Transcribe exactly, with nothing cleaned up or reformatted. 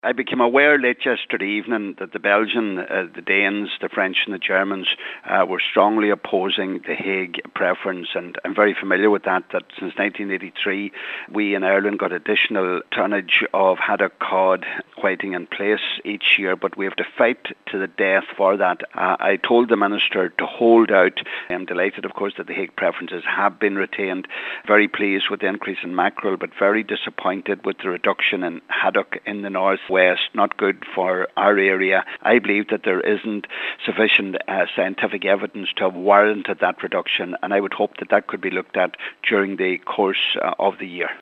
I became aware late yesterday evening that the Belgian, uh, the Danes, the French and the Germans uh, were strongly opposing the Hague preference, and I'm very familiar with that, that since nineteen eighty-three we in Ireland got additional tonnage of haddock, cod, whiting in place each year, but we have to fight to the death for that. Uh, I told the Minister to hold out. I'm delighted, of course, that the Hague preferences have been retained. Very pleased with the increase in mackerel, but very disappointed with the reduction in haddock in the north west. Not good for our area. I believe that there isn't sufficient uh, scientific evidence to have warranted that reduction, and I would hope that that could be looked at during the course uh, of the year.